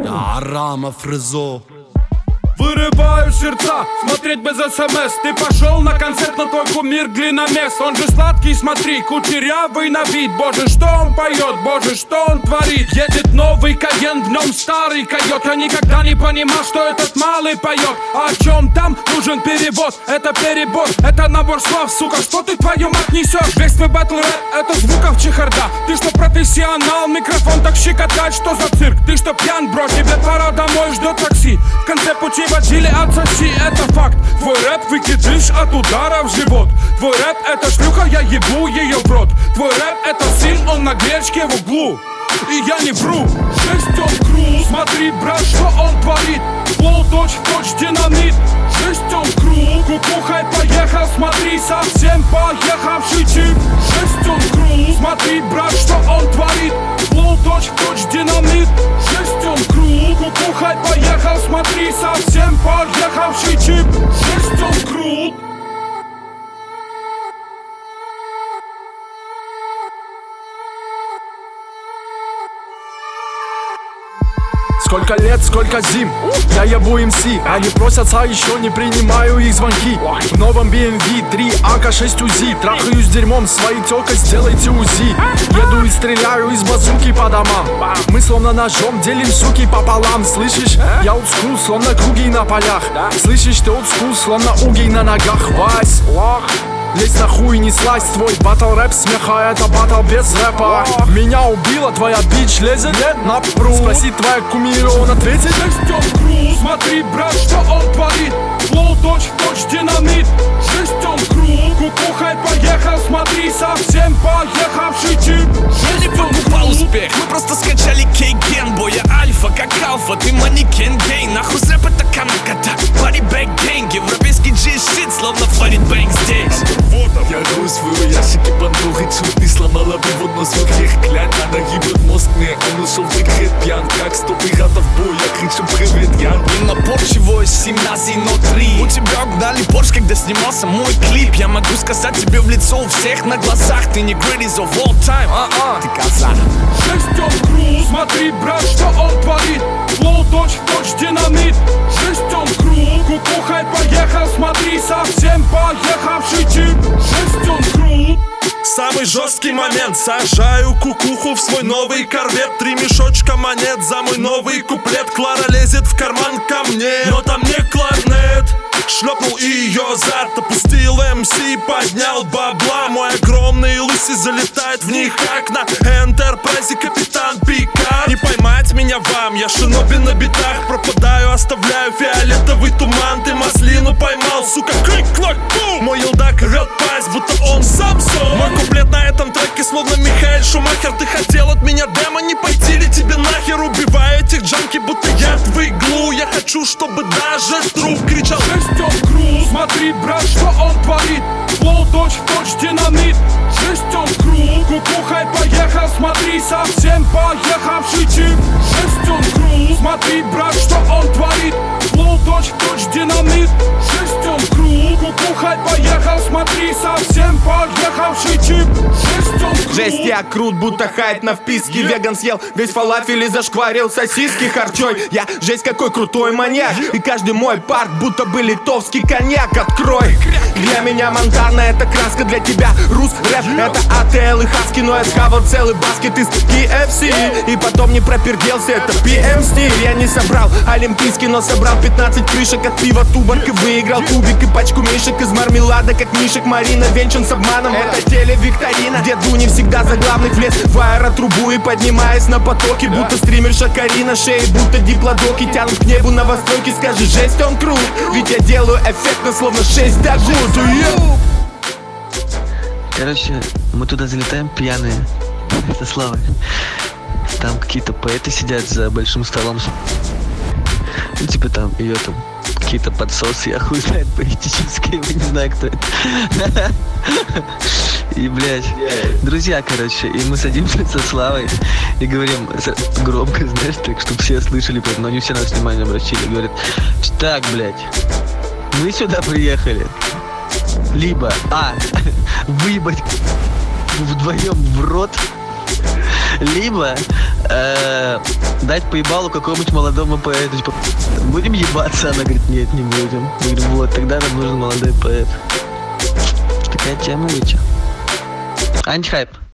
Арама Фризо. Вырываю сердца, смотреть без СМС. Ты пошел на концерт, но твой кумир глиномес. Он же сладкий, смотри, кучерявый на вид. Боже, что он поет, боже, что он творит. Едет новый Кайен, в нем старый койот. Я никогда не понимал, что этот малый поет. А о чем там нужен перевод? Это перебор, это набор слов, сука. Что ты, твою мать, несешь? Весь твой батл рэп, это звуков чехарда. Ты что, профессионал, микрофон так щекотать? Что за цирк? Ты что, пьян, бро? Тебе пора домой, ждет такси. В конце пути водили отсоси, это факт. Твой рэп выкидыш от удара в живот. Твой рэп это шлюха, я ебу ее в рот. Твой рэп это сын, он на гречке в углу. И я не вру, жесть он крут. Смотри, брат, что он творит. Флоу точь-в-точь динамит. Жесть он крут. Кукухай поехал, смотри, совсем поехавший тип. Жесть он крут. Смотри, брат, что он творит. Флоу точь-в-точь динамит. Жесть он крут. Кукухай поехал, смотри, совсем поехавший тип. Жесть он крут. Сколько лет, сколько зим, я ебу МС. Они просятся, еще не принимаю их звонки. В новом BMW 3 АК-6 УЗИ. Трахаюсь дерьмом своей тёлкой, сделайте УЗИ. Еду и стреляю из базуки по домам. Мы словно ножом делим суки пополам. Слышишь, я олдскул, словно круги на полях. Слышишь, ты олдскул, словно угей на ногах. Вась, лезь нахуй, не слазь, твой батл рэп смеха, это батл без рэпа. Меня убила твоя бич, лезет на пру. Спроси твоя кумира, он ответит. Жесть он крут. Смотри, брат, что он творит. Флоу точь-в-точь динамит. Жесть он крут. Кукухай поехал, смотри, совсем поехавший тип. Я не покупал успех, мы просто скачали кейген. Боя альфа, как алфа, ты манекен гей. Нахуй рэп это камиката, пари бэк гэнг. Европейский G-shit, словно Фарид Бэнк здесь. Я рос в ящике Пандоры, чуть не сломала бы вот нос в грех. Глянь, она ебет мозг мне, он ушел в декрет. Пьян, как 100 пиратов боя, кричу привет, Ян. И напор чего из 17 но 3. У тебя угнали Порш, когда снимался мой клип. Я могу сказать тебе в лицо у всех на глазах. Ты не greatest of all time, ты казах. Жесть он крут. Смотри, брат, что он творит. Флоу точь-в-точь динамит. Жесть он крут. Кукухай поехал, смотри, совсем поехавший тип. Жесть он крут. Самый жесткий момент. Сажаю кукуху в свой новый корвет. 3 мешочка монет за мой новый куплет. Клара лезет в карман ко мне, но там не кларнет. Шлепнул ее зад, опустил МС, поднял бабла. Мой огромный лысый залетает в них как на Энтерпрайзе капитан Пикар. Не поймать меня вам, я шиноби на битах. Пропадаю, оставляю фиолетовый туман. Ты маслину поймал, сука, крик-клак-бум. Мой елдак рвет пасть, будто он Самсон. Мой куплет на этом треке словно Михаэль Шумахер. Ты хотел от меня демо, не пойти ли тебе нахер? Убиваю этих джанки, будто яд в иглу. Я хочу, чтобы даже труп кричал. Жесть он крут. Смотри, брат, что он творит. Флоу точь-в-точь динамит. Жесть он крут. Кукухай поехал, смотри, совсем поехавший тип. Жесть он крут. Смотри, брат, что он творит. Флоу точь-в-точь динамит. Жесть он крут. Кукухай поехал, смотри, совсем поехавший тип. Жесть он крут. Жесть, я крут, будто хайп на вписке. Веган съел весь фалафель и зашкварил сосиски харчой. Я жесть какой крутой маньяк. И каждый мой парк будто бы литовский коньяк. Открой. Для меня Монтана это краска, для тебя рус рэп это АТЛ и Хаски. Но я схавал целый баскет из KFC и потом не проперделся, это PM стиль. Я не собрал олимпийский, но собрал 15 крышек от пива Туборг и выиграл кубик и пачку мишек из мармелада, как мишек. Марина венчан с обманом, это телевикторина, где Дуни всегда за главных влез в аэротрубу и поднимаясь на потоке, будто стримерша Карина, шеи будто диплодоки тянут к небу на востоке. Скажи, жесть он крут, ведь я делаю эффектно, словно 6 дагут. Короче, мы туда залетаем пьяные со Славой. Там какие-то поэты сидят за большим столом. Ну, типа там, ее там какие-то подсосы, я хуй знает, поэтические, я не знаю, кто это. И, блядь, друзья, короче, и мы садимся со Славой и говорим громко, знаешь, так, чтобы все слышали, но не все на нас внимание обращали. Говорят, так, блядь, мы сюда приехали, либо, выебать вдвоем в рот, Либо дать поебалу какому-нибудь молодому поэту. Типа, будем ебаться? Она говорит, нет, не будем. Мы говорим, вот, тогда нам нужен молодой поэт. Такая тема, ведь. Антихайп.